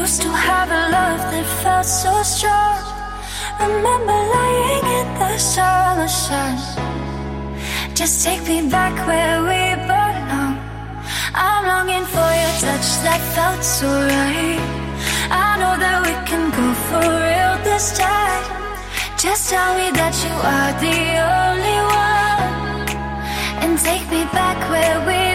used to have a love that felt so strong. Remember lying in the summer sun. Just take me back where we belong. I'm longing for your touch that felt so right. I know that we can go for real this time. Just tell me that you are the only one, and take me back where we